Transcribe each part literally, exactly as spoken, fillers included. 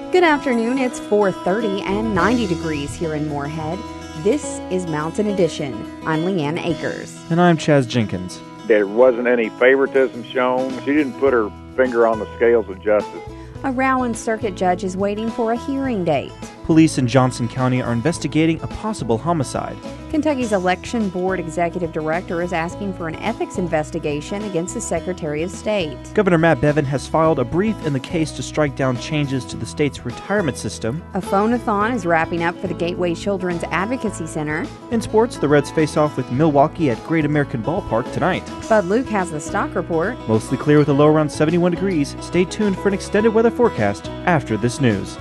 Good afternoon. It's four thirty and ninety degrees here in Moorhead. This is Mountain Edition. I'm Leanne Akers. And I'm Chaz Jenkins. There wasn't any favoritism shown. She didn't put her finger on the scales of justice. A Rowan Circuit judge is waiting for a hearing date. Police in Johnson County are investigating a possible homicide. Kentucky's Election Board Executive Director is asking for an ethics investigation against the Secretary of State. Governor Matt Bevin has filed a brief in the case to strike down changes to the state's retirement system. A phone-a-thon is wrapping up for the Gateway Children's Advocacy Center. In sports, the Reds face off with Milwaukee at Great American Ballpark tonight. Bud Luke has the stock report. Mostly clear with a low around seventy-one degrees. Stay tuned for an extended weather forecast after this news.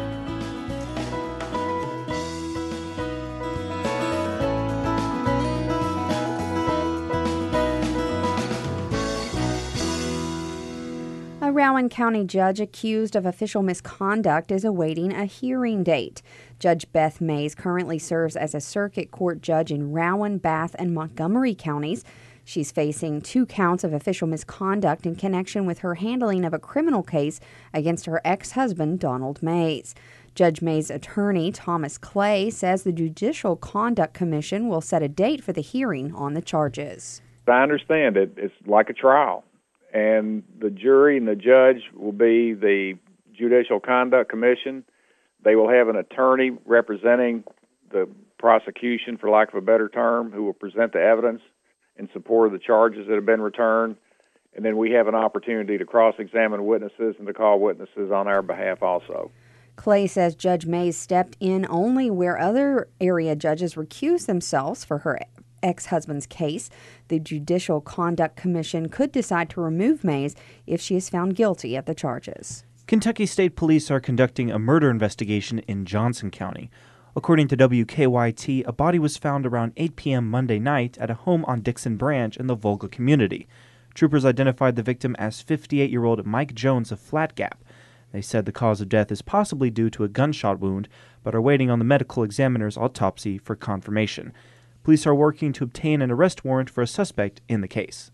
A Rowan County judge accused of official misconduct is awaiting a hearing date. Judge Beth Mays currently serves as a circuit court judge in Rowan, Bath, and Montgomery counties. She's facing two counts of official misconduct in connection with her handling of a criminal case against her ex-husband, Donald Mays. Judge Mays' attorney, Thomas Clay, says the Judicial Conduct Commission will set a date for the hearing on the charges. I understand it. It's like a trial. And the jury and the judge will be the Judicial Conduct Commission. They will have an attorney representing the prosecution, for lack of a better term, who will present the evidence in support of the charges that have been returned. And then we have an opportunity to cross-examine witnesses and to call witnesses on our behalf also. Clay says Judge Mays stepped in only where other area judges recused themselves for her ex-husband's case. The Judicial Conduct Commission could decide to remove Mays if she is found guilty of the charges. Kentucky State Police are conducting a murder investigation in Johnson County. According to W K Y T, a body was found around eight p.m. Monday night at a home on Dixon Branch in the Volga community. Troopers identified the victim as fifty-eight-year-old Mike Jones of Flat Gap. They said the cause of death is possibly due to a gunshot wound, but are waiting on the medical examiner's autopsy for confirmation. Police are working to obtain an arrest warrant for a suspect in the case.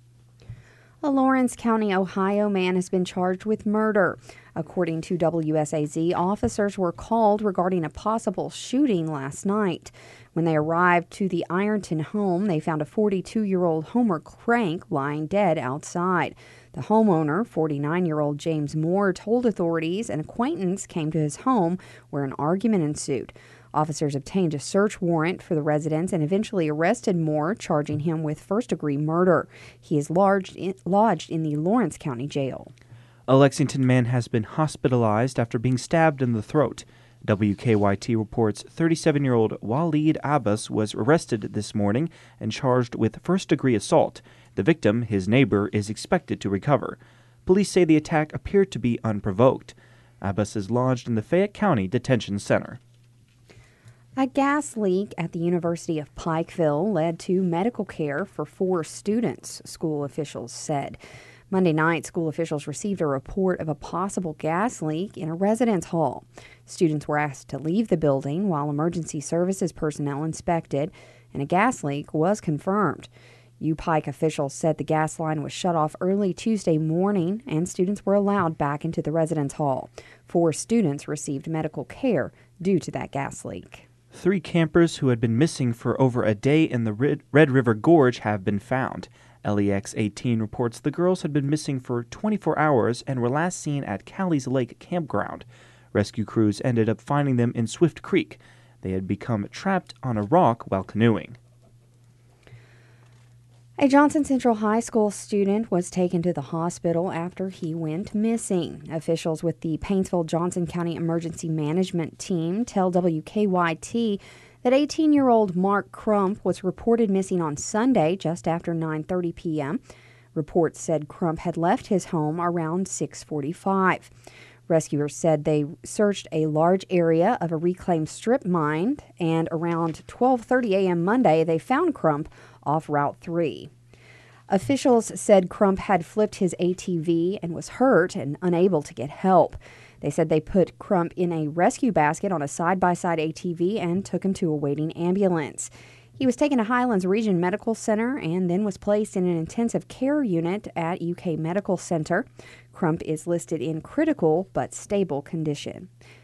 A Lawrence County, Ohio man has been charged with murder. According to W S A Z, officers were called regarding a possible shooting last night. When they arrived to the Ironton home, they found a forty-two-year-old Homer Crank lying dead outside. The homeowner, forty-nine-year-old James Moore, told authorities an acquaintance came to his home where an argument ensued. Officers obtained a search warrant for the residence and eventually arrested Moore, charging him with first-degree murder. He is lodged in, lodged in the Lawrence County Jail. A Lexington man has been hospitalized after being stabbed in the throat. W K Y T reports thirty-seven-year-old Waleed Abbas was arrested this morning and charged with first-degree assault. The victim, his neighbor, is expected to recover. Police say the attack appeared to be unprovoked. Abbas is lodged in the Fayette County Detention Center. A gas leak at the University of Pikeville led to medical care for four students, school officials said. Monday night, school officials received a report of a possible gas leak in a residence hall. Students were asked to leave the building while emergency services personnel inspected, and a gas leak was confirmed. U Pike officials said the gas line was shut off early Tuesday morning and students were allowed back into the residence hall. Four students received medical care due to that gas leak. Three campers who had been missing for over a day in the Red River Gorge have been found. L E X eighteen reports the girls had been missing for twenty-four hours and were last seen at Callie's Lake Campground. Rescue crews ended up finding them in Swift Creek. They had become trapped on a rock while canoeing. A Johnson Central High School student was taken to the hospital after he went missing. Officials with the Paintsville-Johnson County Emergency Management Team tell W K Y T that eighteen-year-old Mark Crump was reported missing on Sunday just after nine thirty p.m. Reports said Crump had left his home around six forty-five. Rescuers said they searched a large area of a reclaimed strip mine, and around twelve thirty a.m. Monday, they found Crump off Route three. Officials said Crump had flipped his A T V and was hurt and unable to get help. They said they put Crump in a rescue basket on a side-by-side A T V and took him to a waiting ambulance. He was taken to Highlands Region Medical Center and then was placed in an intensive care unit at U K Medical Center. Crump is listed in critical but stable condition.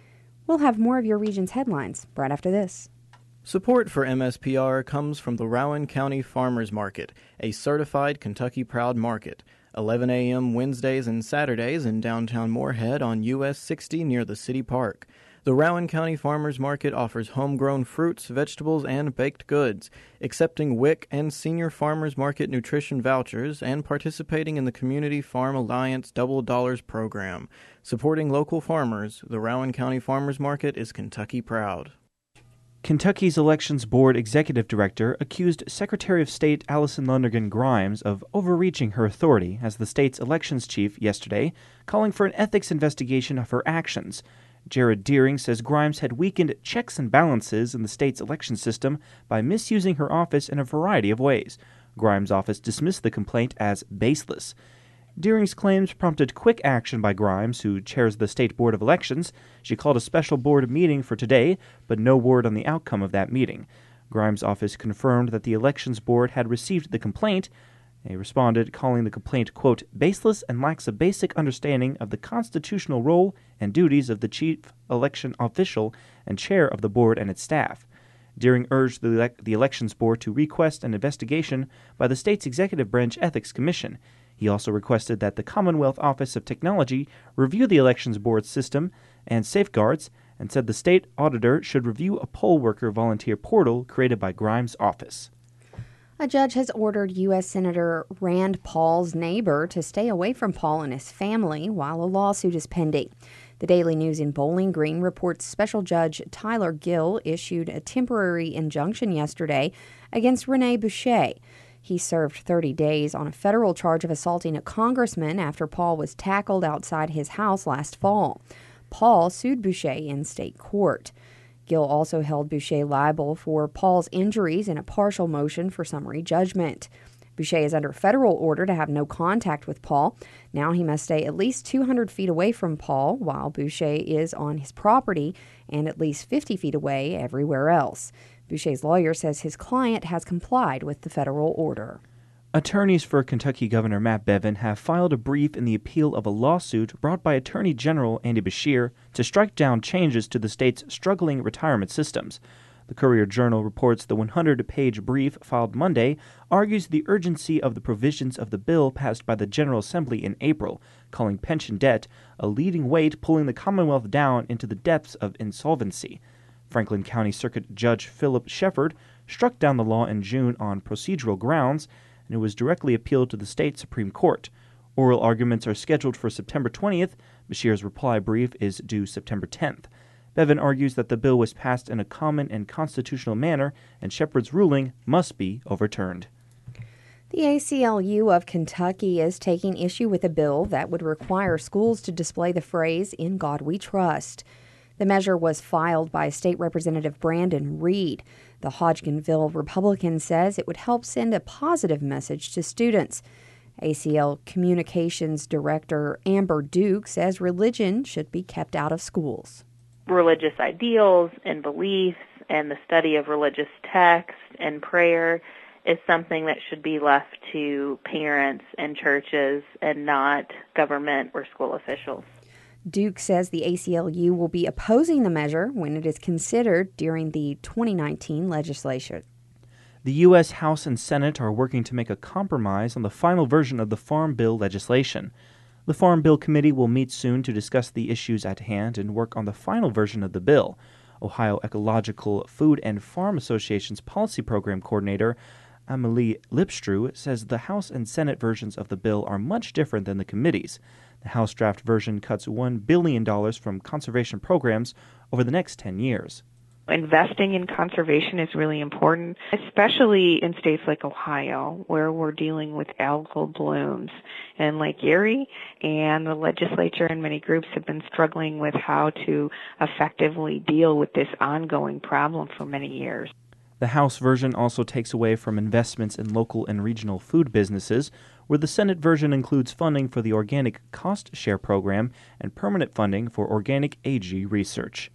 We'll have more of your region's headlines right after this. Support for M S P R comes from the Rowan County Farmers Market, a certified Kentucky Proud market. eleven a.m. Wednesdays and Saturdays in downtown Moorhead on U S sixty near the city park. The Rowan County Farmers Market offers homegrown fruits, vegetables, and baked goods, accepting W I C and Senior Farmers Market nutrition vouchers, and participating in the Community Farm Alliance Double Dollars program. Supporting local farmers, the Rowan County Farmers Market is Kentucky Proud. Kentucky's Elections Board Executive Director accused Secretary of State Allison Lonergan Grimes of overreaching her authority as the state's elections chief yesterday, calling for an ethics investigation of her actions. Jared Deering says Grimes had weakened checks and balances in the state's election system by misusing her office in a variety of ways. Grimes' office dismissed the complaint as baseless. Deering's claims prompted quick action by Grimes, who chairs the State Board of Elections. She called a special board meeting for today, but no word on the outcome of that meeting. Grimes' office confirmed that the Elections Board had received the complaint. They responded, calling the complaint, quote, baseless and lacks a basic understanding of the constitutional role and duties of the chief election official and chair of the board and its staff. Deering urged the, ele- the Elections Board to request an investigation by the state's Executive Branch Ethics Commission. He also requested that the Commonwealth Office of Technology review the Elections Board's system and safeguards, and said the state auditor should review a poll worker volunteer portal created by Grimes' office. A judge has ordered U S Senator Rand Paul's neighbor to stay away from Paul and his family while a lawsuit is pending. The Daily News in Bowling Green reports Special Judge Tyler Gill issued a temporary injunction yesterday against Rene Boucher. He served thirty days on a federal charge of assaulting a congressman after Paul was tackled outside his house last fall. Paul sued Boucher in state court. Gill also held Boucher liable for Paul's injuries in a partial motion for summary judgment. Boucher is under federal order to have no contact with Paul. Now he must stay at least two hundred feet away from Paul while Boucher is on his property and at least fifty feet away everywhere else. Boucher's lawyer says his client has complied with the federal order. Attorneys for Kentucky Governor Matt Bevin have filed a brief in the appeal of a lawsuit brought by Attorney General Andy Beshear to strike down changes to the state's struggling retirement systems. The Courier-Journal reports the one hundred page brief filed Monday argues the urgency of the provisions of the bill passed by the General Assembly in April, calling pension debt a leading weight pulling the Commonwealth down into the depths of insolvency. Franklin County Circuit Judge Philip Shepard struck down the law in June on procedural grounds, and it was directly appealed to the state Supreme Court. Oral arguments are scheduled for September twentieth. Beshear's reply brief is due September tenth. Bevin argues that the bill was passed in a common and constitutional manner, and Shepard's ruling must be overturned. The A C L U of Kentucky is taking issue with a bill that would require schools to display the phrase, "In God We Trust." The measure was filed by State Representative Brandon Reed. The Hodgenville Republican says it would help send a positive message to students. A C L Communications Director Amber Duke says religion should be kept out of schools. Religious ideals and beliefs and the study of religious text and prayer is something that should be left to parents and churches and not government or school officials. Duke says the A C L U will be opposing the measure when it is considered during the twenty nineteen legislation. The U S House and Senate are working to make a compromise on the final version of the Farm Bill legislation. The Farm Bill Committee will meet soon to discuss the issues at hand and work on the final version of the bill. Ohio Ecological Food and Farm Association's Policy Program Coordinator, Amelie Lipstrew, says the House and Senate versions of the bill are much different than the committee's. The House draft version cuts one billion dollars from conservation programs over the next ten years. Investing in conservation is really important, especially in states like Ohio, where we're dealing with algal blooms in Lake Erie, and the legislature and many groups have been struggling with how to effectively deal with this ongoing problem for many years. The House version also takes away from investments in local and regional food businesses, where the Senate version includes funding for the Organic Cost Share Program and permanent funding for organic A G research.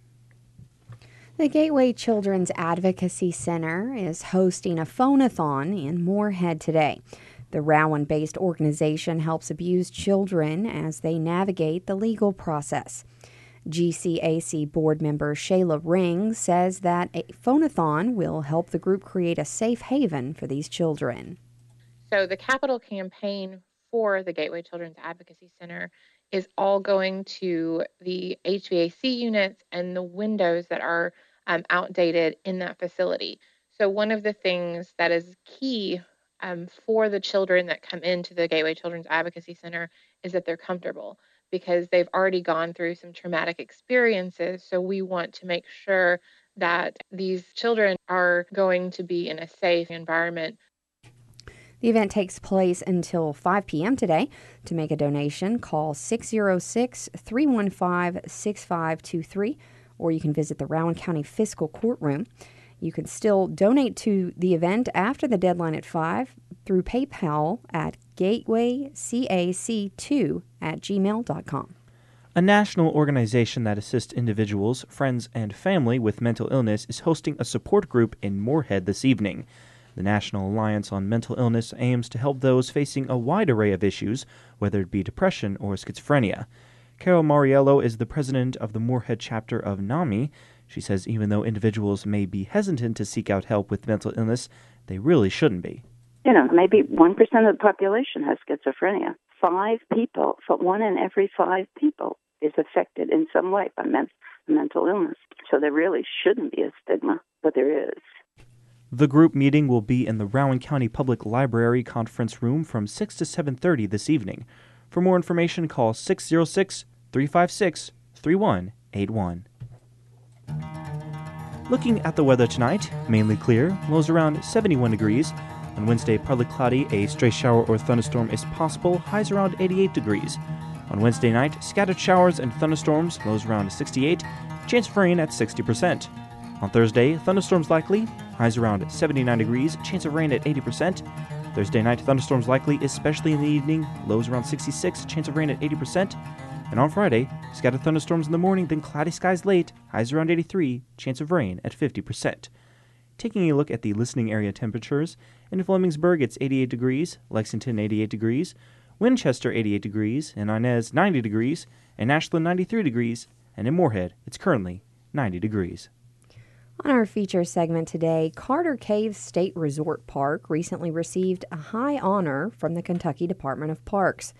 The Gateway Children's Advocacy Center is hosting a phone-a-thon in Moorhead today. The Rowan-based organization helps abused children as they navigate the legal process. G C A C board member Shayla Ring says that a phone-a-thon will help the group create a safe haven for these children. So the capital campaign for the Gateway Children's Advocacy Center is all going to the H V A C units and the windows that are um, outdated in that facility. So one of the things that is key um, for the children that come into the Gateway Children's Advocacy Center is that they're comfortable, because they've already gone through some traumatic experiences. So we want to make sure that these children are going to be in a safe environment. The event takes place until five p.m. today. To make a donation, call six oh six, three one five, six five two three, or you can visit the Rowan County Fiscal Courtroom. You can still donate to the event after the deadline at five through PayPal at gateway cac two at gmail dot com. A national organization that assists individuals, friends, and family with mental illness is hosting a support group in Moorhead this evening. The National Alliance on Mental Illness aims to help those facing a wide array of issues, whether it be depression or schizophrenia. Carol Mariello is the president of the Moorhead chapter of NAMI. She says even though individuals may be hesitant to seek out help with mental illness, they really shouldn't be. You know, maybe one percent of the population has schizophrenia. Five people, one in every five people is affected in some way by men- mental illness. So there really shouldn't be a stigma, but there is. The group meeting will be in the Rowan County Public Library conference room from six to seven thirty this evening. For more information, call six oh six, three five six, three one eight one. Looking at the weather tonight, mainly clear, lows around seventy-one degrees. On Wednesday, partly cloudy, a stray shower or thunderstorm is possible, highs around eighty-eight degrees. On Wednesday night, scattered showers and thunderstorms, lows around sixty-eight, chance of rain at sixty percent. On Thursday, thunderstorms likely, highs around seventy-nine degrees, chance of rain at eighty percent. Thursday night, thunderstorms likely, especially in the evening, lows around sixty-six, chance of rain at eighty percent. And on Friday, scattered thunderstorms in the morning, then cloudy skies late, highs around eighty-three, chance of rain at fifty percent. Taking a look at the listening area temperatures, in Flemingsburg it's eighty-eight degrees, Lexington eighty-eight degrees, Winchester eighty-eight degrees, in Inez ninety degrees, in Ashland ninety-three degrees, and in Moorhead it's currently ninety degrees. On our feature segment today, Carter Caves State Resort Park recently received a high honor from the Kentucky Department of Parks.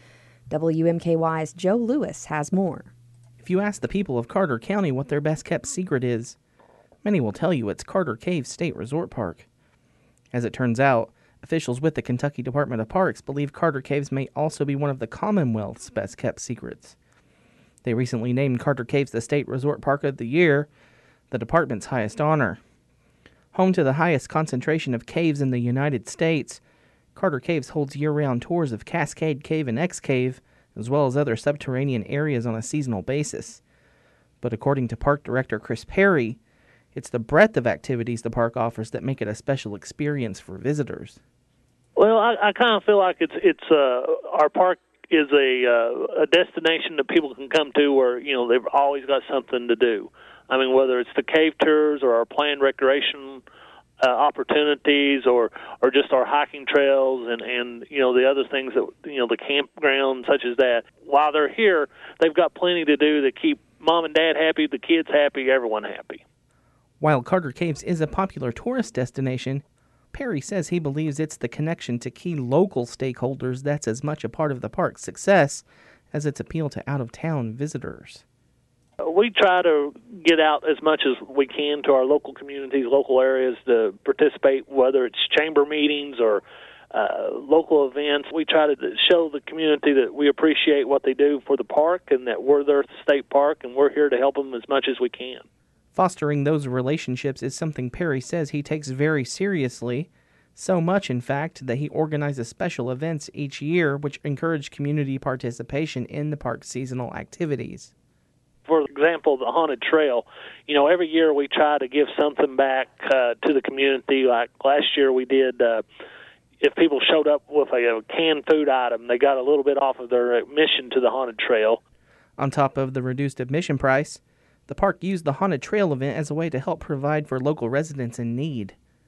W M K Y's Joe Lewis has more. If you ask the people of Carter County what their best-kept secret is, many will tell you it's Carter Caves State Resort Park. As it turns out, officials with the Kentucky Department of Parks believe Carter Caves may also be one of the Commonwealth's best-kept secrets. They recently named Carter Caves the State Resort Park of the Year, the department's highest honor. Home to the highest concentration of caves in the United States, Carter Caves holds year-round tours of Cascade Cave and X Cave, as well as other subterranean areas on a seasonal basis. But according to Park Director Chris Perry, it's the breadth of activities the park offers that make it a special experience for visitors. Well, I, I kind of feel like it's it's uh, our park is a uh, a destination that people can come to where, you know, they've always got something to do. I mean, whether it's the cave tours or our planned recreation uh, opportunities or, or just our hiking trails and, and, you know, the other things that, you know, the campground such as that. While they're here, they've got plenty to do that keep mom and dad happy, the kids happy, everyone happy. While Carter Caves is a popular tourist destination, Perry says he believes it's the connection to key local stakeholders that's as much a part of the park's success as its appeal to out-of-town visitors. We try to get out as much as we can to our local communities, local areas to participate, whether it's chamber meetings or uh, local events. We try to show the community that we appreciate what they do for the park and that we're their state park and we're here to help them as much as we can. Fostering those relationships is something Perry says he takes very seriously, so much, in fact, that he organizes special events each year which encourage community participation in the park's seasonal activities. For example, the Haunted Trail, you know, every year we try to give something back uh, to the community. Like last year we did, uh, if people showed up with a, a canned food item, they got a little bit off of their admission to the Haunted Trail. On top of the reduced admission price, the park used the Haunted Trail event as a way to help provide for local residents in need.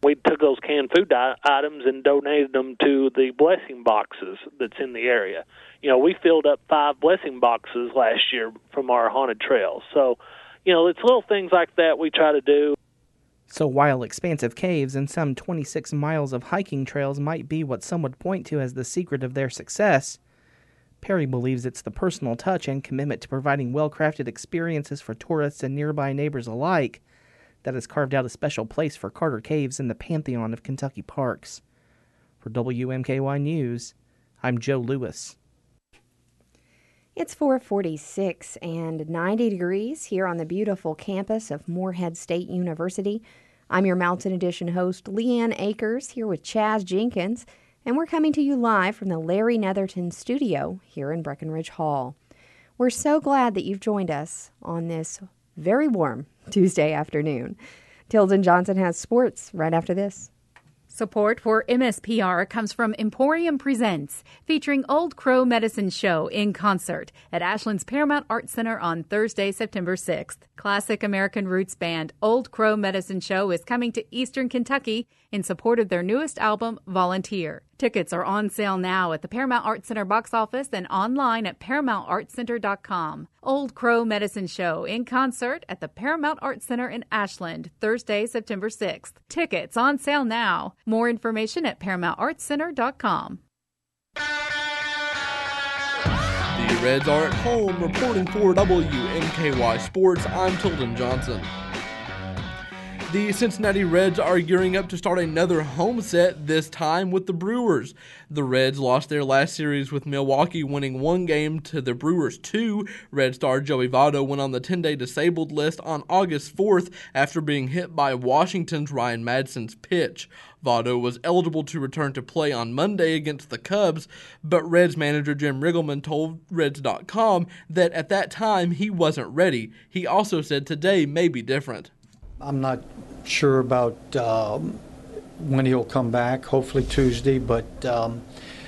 We took those canned food di- items and donated them to the blessing boxes that's in the area. You know, we filled up five blessing boxes last year from our haunted trails. So, you know, it's little things like that we try to do. So while expansive caves and some twenty-six miles of hiking trails might be what some would point to as the secret of their success, Perry believes it's the personal touch and commitment to providing well-crafted experiences for tourists and nearby neighbors alike that has carved out a special place for Carter Caves in the pantheon of Kentucky parks. For W M K Y News, I'm Joe Lewis. It's four forty-six and ninety degrees here on the beautiful campus of Morehead State University. I'm your Mountain Edition host, Leanne Akers, here with Chaz Jenkins, and we're coming to you live from the Larry Netherton studio here in Breckenridge Hall. We're so glad that you've joined us on this very warm Tuesday afternoon. Tilden Johnson has sports right after this. Support for M S P R comes from Emporium Presents, featuring Old Crow Medicine Show in concert at Ashland's Paramount Arts Center on Thursday, September sixth. Classic American roots band Old Crow Medicine Show is coming to Eastern Kentucky in support of their newest album, Volunteer. Tickets are on sale now at the Paramount Arts Center box office and online at paramount arts center dot com. Old Crow Medicine Show in concert at the Paramount Arts Center in Ashland, Thursday, September sixth. Tickets on sale now. More information at paramount arts center dot com. The Reds are at home, reporting for W M K Y Sports. I'm Tilden Johnson. The Cincinnati Reds are gearing up to start another home set, this time with the Brewers. The Reds lost their last series with Milwaukee, winning one game to the Brewers two. Red star Joey Votto went on the ten-day disabled list on August fourth after being hit by Washington's Ryan Madson's pitch. Votto was eligible to return to play on Monday against the Cubs, but Reds manager Jim Riggleman told Reds dot com that at that time he wasn't ready. He also said today may be different. I'm not sure about um, when he'll come back, hopefully Tuesday, but um,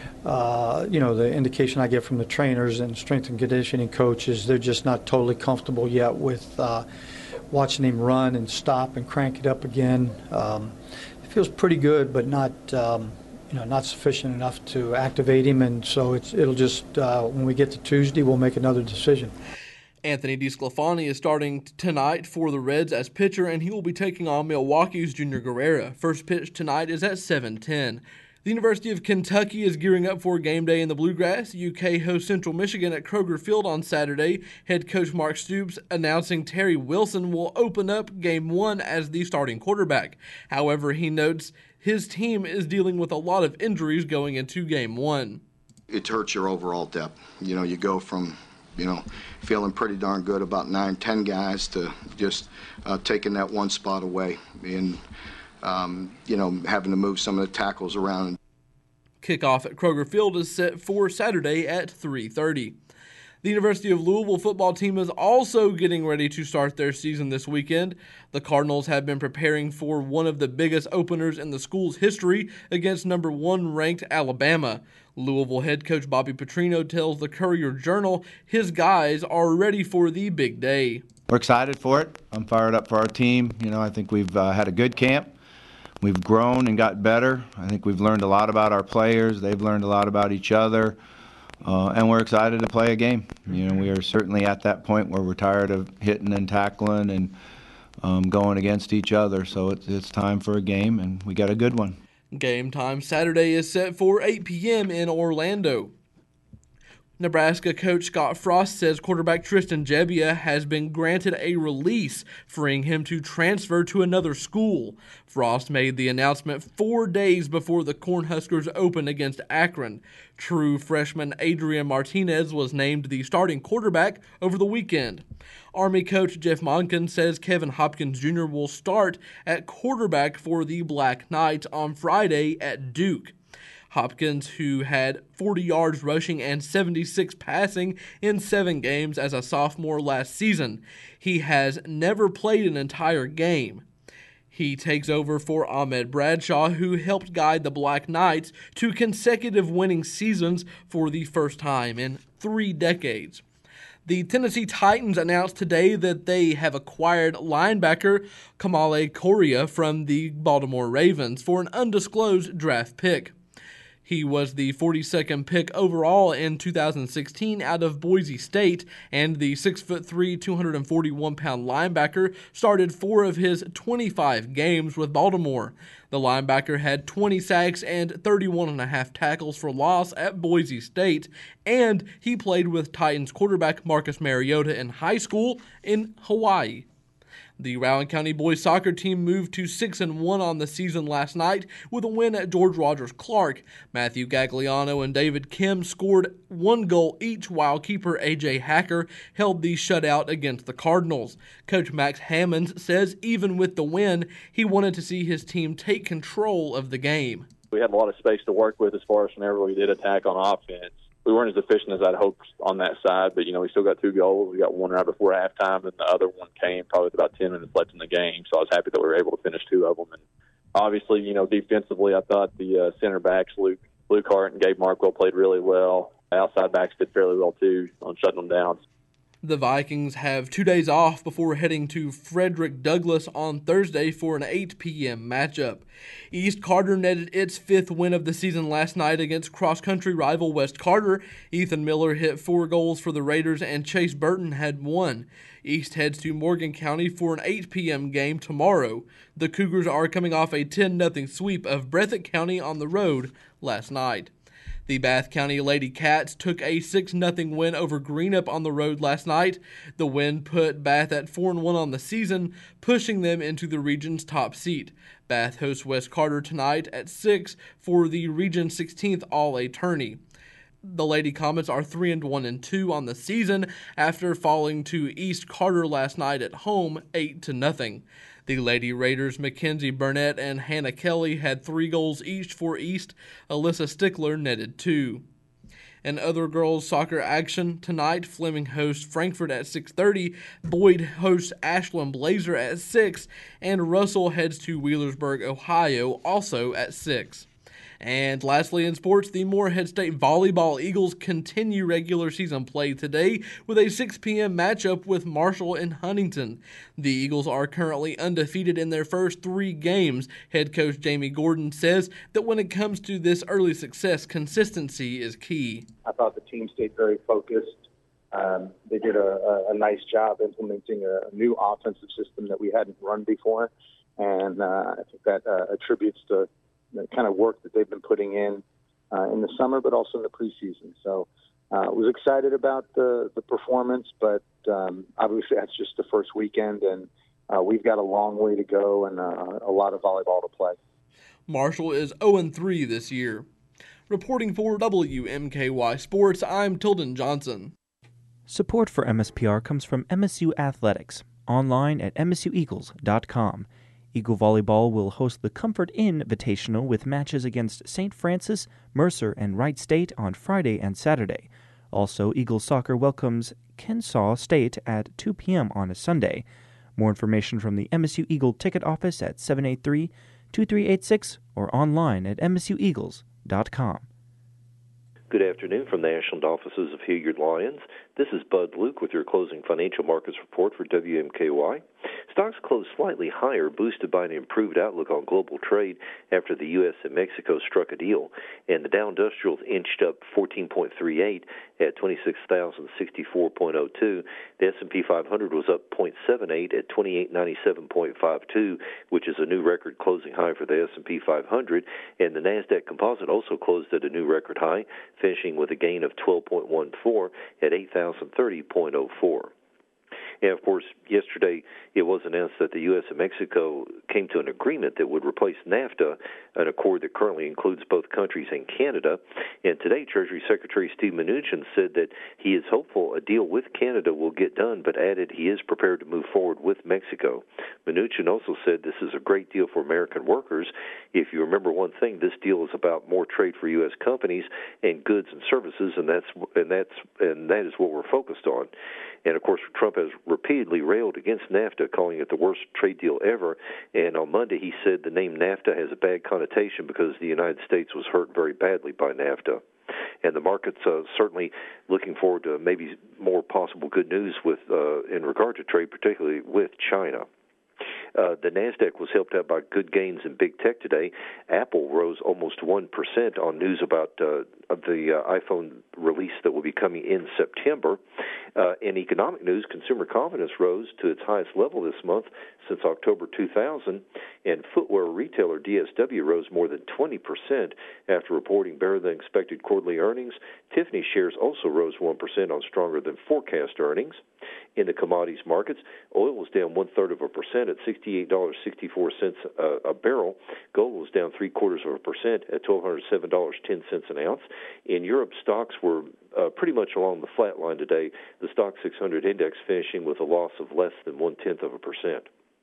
uh, you know, the indication I get from the trainers and strength and conditioning coaches, they're just not totally comfortable yet with uh, watching him run and stop and crank it up again. Um, it feels pretty good, but not um, you know, not sufficient enough to activate him, and so it's it'll just uh, when we get to Tuesday, we'll make another decision. Anthony DeSclafani is starting tonight for the Reds as pitcher, and he will be taking on Milwaukee's Junior Guerrera. First pitch tonight is at seven ten. The University of Kentucky is gearing up for game day in the Bluegrass. U K hosts Central Michigan at Kroger Field on Saturday. Head coach Mark Stoops announcing Terry Wilson will open up game one as the starting quarterback. However, he notes his team is dealing with a lot of injuries going into game one. It hurts your overall depth. You know, you go from you know, feeling pretty darn good about nine, ten guys to just uh, taking that one spot away and, um, you know, having to move some of the tackles around. Kickoff at Kroger Field is set for Saturday at three thirty. The University of Louisville football team is also getting ready to start their season this weekend. The Cardinals have been preparing for one of the biggest openers in the school's history against number one ranked Alabama. Louisville head coach Bobby Petrino tells the Courier-Journal his guys are ready for the big day. We're excited for it. I'm fired up for our team. You know, I think we've uh, had a good camp. We've grown and got better. I think we've learned a lot about our players. They've learned a lot about each other. Uh, and we're excited to play a game. You know, we are certainly at that point where we're tired of hitting and tackling and um, going against each other. So it's, it's time for a game, and we got a good one. Game time Saturday is set for eight p.m. in Orlando. Nebraska coach Scott Frost says quarterback Tristan Gebbia has been granted a release, freeing him to transfer to another school. Frost made the announcement four days before the Cornhuskers opened against Akron. True freshman Adrian Martinez was named the starting quarterback over the weekend. Army coach Jeff Monken says Kevin Hopkins Junior will start at quarterback for the Black Knights on Friday at Duke. Hopkins, who had forty yards rushing and seventy-six passing in seven games as a sophomore last season. He has never played an entire game. He takes over for Ahmed Bradshaw, who helped guide the Black Knights to consecutive winning seasons for the first time in three decades. The Tennessee Titans announced today that they have acquired linebacker Kamale Correa from the Baltimore Ravens for an undisclosed draft pick. He was the forty-second pick overall in two thousand sixteen out of Boise State, and the six foot three, two hundred forty-one pound linebacker started four of his twenty-five games with Baltimore. The linebacker had twenty sacks and thirty-one and a half tackles for loss at Boise State, and he played with Titans quarterback Marcus Mariota in high school in Hawaii. The Rowan County boys soccer team moved to six and one on the season last night with a win at George Rogers Clark. Matthew Gagliano and David Kim scored one goal each, while keeper A J Hacker held the shutout against the Cardinals. Coach Max Hammonds says even with the win, he wanted to see his team take control of the game. We had a lot of space to work with as far as whenever we did attack on offense. We weren't as efficient as I'd hoped on that side, but, you know, we still got two goals. We got one right before halftime, and the other one came probably with about ten minutes left in the game. So I was happy that we were able to finish two of them. And obviously, you know, defensively, I thought the uh, center backs, Luke, Luke Hart and Gabe Markwell, played really well. Outside backs did fairly well, too, on shutting them down. The Vikings have two days off before heading to Frederick Douglass on Thursday for an eight p.m. matchup. East Carter netted its fifth win of the season last night against cross-country rival West Carter. Ethan Miller hit four goals for the Raiders, and Chase Burton had one. East heads to Morgan County for an eight p.m. game tomorrow. The Cougars are coming off a ten nothing sweep of Breathitt County on the road last night. The Bath County Lady Cats took a six nothing win over Greenup on the road last night. The win put Bath at four and one on the season, pushing them into the region's top seat. Bath hosts West Carter tonight at six for the Region sixteenth All-A tourney. The Lady Comets are three and one and two on the season after falling to East Carter last night at home eight to nothing. The Lady Raiders, Mackenzie Burnett and Hannah Kelly, had three goals each for East. Alyssa Stickler netted two. In other girls' soccer action tonight, Fleming hosts Frankfort at six thirty, Boyd hosts Ashland Blazer at six, and Russell heads to Wheelersburg, Ohio, also at six. And lastly in sports, the Morehead State Volleyball Eagles continue regular season play today with a six p.m. matchup with Marshall and Huntington. The Eagles are currently undefeated in their first three games. Head coach Jamie Gordon says that when it comes to this early success, consistency is key. I thought the team stayed very focused. Um, they did a, a, a nice job implementing a, a new offensive system that we hadn't run before, and uh, I think that uh, attributes to the kind of work that they've been putting in uh, in the summer, but also in the preseason. So I uh, was excited about the, the performance, but um, obviously that's just the first weekend, and uh, we've got a long way to go and uh, a lot of volleyball to play. Marshall is oh and three this year. Reporting for W M K Y Sports, I'm Tilden Johnson. Support for M S P R comes from M S U Athletics, online at m s u eagles dot com. Eagle Volleyball will host the Comfort Inn Invitational with matches against Saint Francis, Mercer, and Wright State on Friday and Saturday. Also, Eagle Soccer welcomes Kennesaw State at two p.m. on a Sunday. More information from the M S U Eagle ticket office at seven eight three, two three eight six or online at m s u eagles dot com. Good afternoon from the Ashland offices of Hilliard Lyons. This is Bud Luke with your closing financial markets report for W M K Y. Stocks closed slightly higher, boosted by an improved outlook on global trade after the U S and Mexico struck a deal, and the Dow Industrials inched up fourteen point three eight at twenty-six thousand sixty-four point oh two. The S and P five hundred was up zero point seven eight at twenty-eight ninety-seven point five two, which is a new record closing high for the S and P five hundred, and the Nasdaq Composite also closed at a new record high, finishing with a gain of twelve point one four at eight thousand thirty point oh four. And, of course, yesterday it was announced that the U S and Mexico came to an agreement that would replace NAFTA, an accord that currently includes both countries and Canada. And today, Treasury Secretary Steve Mnuchin said that he is hopeful a deal with Canada will get done, but added he is prepared to move forward with Mexico. Mnuchin also said this is a great deal for American workers. If you remember one thing, this deal is about more trade for U S companies and goods and services, and that's and that's and that is what we're focused on. And, of course, Trump has repeatedly railed against NAFTA, calling it the worst trade deal ever. And on Monday he said the name NAFTA has a bad connotation because the United States was hurt very badly by NAFTA. and the market's uh, certainly looking forward to maybe more possible good news with uh, in regard to trade, particularly with China. Uh, the NASDAQ was helped out by good gains in big tech today. Apple rose almost one percent on news about uh, the uh, iPhone release that will be coming in September. Uh, in economic news, consumer confidence rose to its highest level this month since October two thousand, and footwear retailer D S W rose more than twenty percent after reporting better-than-expected quarterly earnings. Tiffany shares also rose one percent on stronger-than-forecast earnings. In the commodities markets, oil was down one-third of a percent at sixty-eight dollars and sixty-four cents a, a barrel. Gold was down three-quarters of a percent at one thousand two hundred seven dollars and ten cents an ounce. In Europe, stocks were uh, pretty much along the flat line today, the Stock six hundred index finishing with a loss of less than one-tenth of a percent.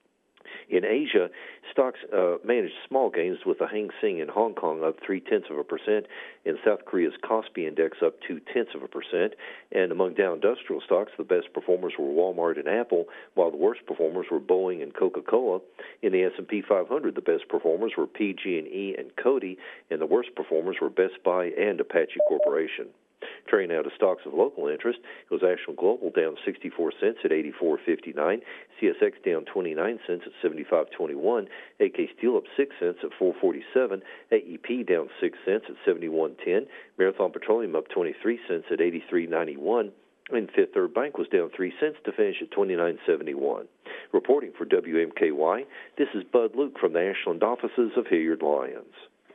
In Asia, stocks uh, managed small gains with the Hang Seng in Hong Kong up three-tenths of a percent, and South Korea's Kospi index up two-tenths of a percent. And among Dow Industrial stocks, the best performers were Walmart and Apple, while the worst performers were Boeing and Coca-Cola. In the S and P five hundred, the best performers were P G and E and Coty, and the worst performers were Best Buy and Apache Corporation. Turning now to stocks of local interest, it was Ashland Global down sixty-four cents at eighty-four fifty-nine, C S X down twenty-nine cents at seventy-five twenty-one, A K Steel up six cents at four forty-seven, A E P down six cents at seventy-one ten, Marathon Petroleum up twenty-three cents at eighty-three ninety-one, and Fifth Third Bank was down three cents to finish at twenty-nine seventy-one. Reporting for W M K Y, this is Bud Luke from the Ashland offices of Hilliard Lyons.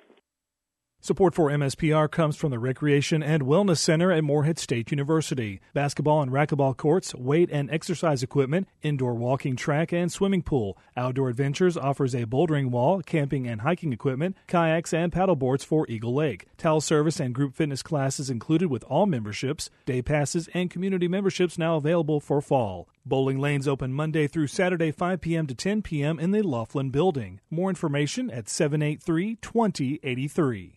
Support for M S P R comes from the Recreation and Wellness Center at Morehead State University. Basketball and racquetball courts, weight and exercise equipment, indoor walking track and swimming pool. Outdoor Adventures offers a bouldering wall, camping and hiking equipment, kayaks and paddleboards for Eagle Lake. Towel service and group fitness classes included with all memberships. Day passes and community memberships now available for fall. Bowling lanes open Monday through Saturday five p.m. to ten p.m. in the Laughlin Building. More information at seven eight three, two zero eight three.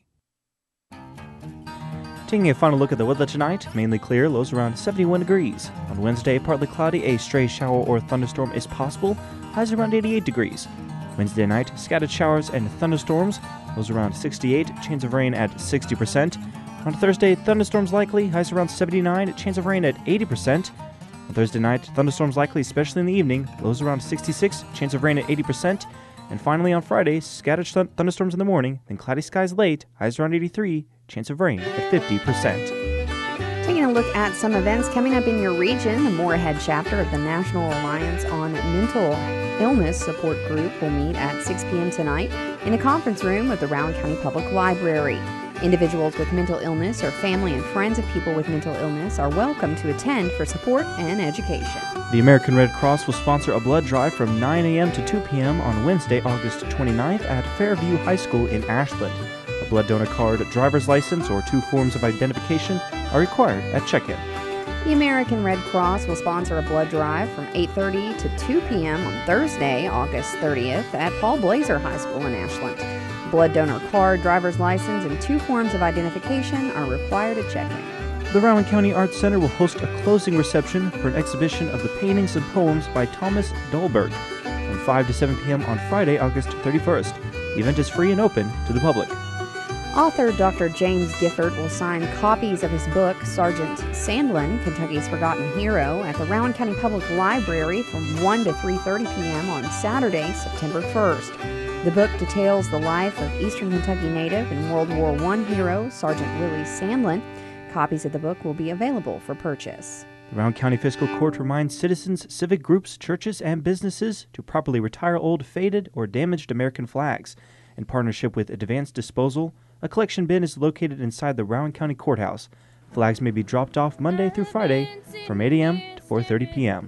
Taking a final look at the weather tonight, mainly clear, lows around seventy-one degrees. On Wednesday, partly cloudy, a stray shower or thunderstorm is possible, highs around eighty-eight degrees. Wednesday night, scattered showers and thunderstorms, lows around sixty-eight, chance of rain at sixty percent. On Thursday, thunderstorms likely, highs around seventy-nine, chance of rain at eighty percent. On Thursday night, thunderstorms likely, especially in the evening, lows around sixty-six, chance of rain at eighty percent. And finally on Friday, scattered th- thunderstorms in the morning, then cloudy skies late, highs around eighty-three, chance of rain at fifty percent. Taking a look at some events coming up in your region, the Morehead chapter of the National Alliance on Mental Illness Support Group will meet at six p.m. tonight in a conference room at the Rowan County Public Library. Individuals with mental illness or family and friends of people with mental illness are welcome to attend for support and education. The American Red Cross will sponsor a blood drive from nine a.m. to two p.m. on Wednesday, August twenty-ninth at Fairview High School in Ashland. A blood donor card, driver's license, or two forms of identification are required at check-in. The American Red Cross will sponsor a blood drive from eight thirty to two p.m. on Thursday, August thirtieth at Paul Blazer High School in Ashland. Blood donor card, driver's license, and two forms of identification are required at check-in. The Rowan County Arts Center will host a closing reception for an exhibition of the paintings and poems by Thomas Dahlberg from five to seven p.m. on Friday, August thirty-first. The event is free and open to the public. Author Doctor James Gifford will sign copies of his book, Sergeant Sandlin, Kentucky's Forgotten Hero, at the Rowan County Public Library from one to three thirty p.m. on Saturday, September first. The book details the life of Eastern Kentucky native and World War One hero, Sergeant Willie Sandlin. Copies of the book will be available for purchase. The Rowan County Fiscal Court reminds citizens, civic groups, churches, and businesses to properly retire old, faded, or damaged American flags. In partnership with Advanced Disposal, a collection bin is located inside the Rowan County Courthouse. Flags may be dropped off Monday through Friday from eight a.m. to four thirty p.m.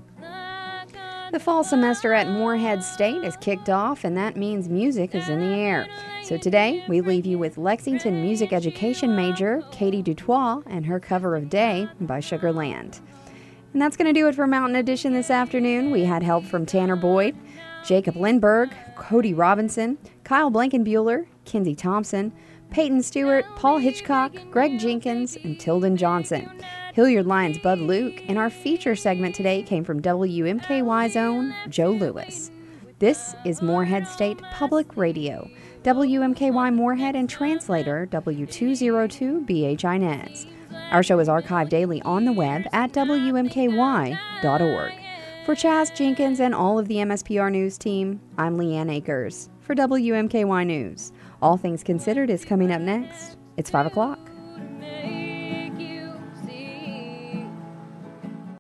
The fall semester at Morehead State is kicked off, and that means music is in the air. So today, we leave you with Lexington music education major Katie Dutois and her cover of Day by Sugar Land. And that's going to do it for Mountain Edition this afternoon. We had help from Tanner Boyd, Jacob Lindberg, Cody Robinson, Kyle Blankenbuehler, Kinsey Thompson, Peyton Stewart, Paul Hitchcock, Greg Jenkins, and Tilden Johnson. Hilliard Lyons' Bud Luke, and our feature segment today came from W M K Y's own Joe Lewis. This is Morehead State Public Radio. W M K Y Moorhead, and translator W two oh two B H Inez. Our show is archived daily on the web at W M K Y dot org. For Chaz Jenkins and all of the M S P R News team, I'm Leanne Akers for W M K Y News. All Things Considered is coming up next. It's five o'clock.